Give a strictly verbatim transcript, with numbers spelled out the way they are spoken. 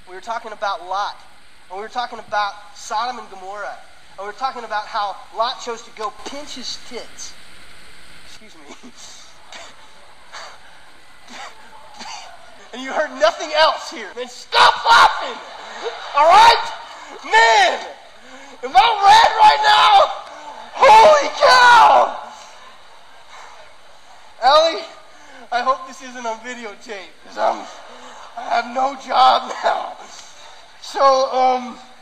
We were talking about Lot. And we were talking about Sodom and Gomorrah. And we were talking about how Lot chose to go pinch his tits. Excuse me. And you heard nothing else here. Man, stop laughing! Alright? Man! Am I red right now? Holy cow! Allie, I hope this isn't on videotape, because I'm, I have no job now. So, um...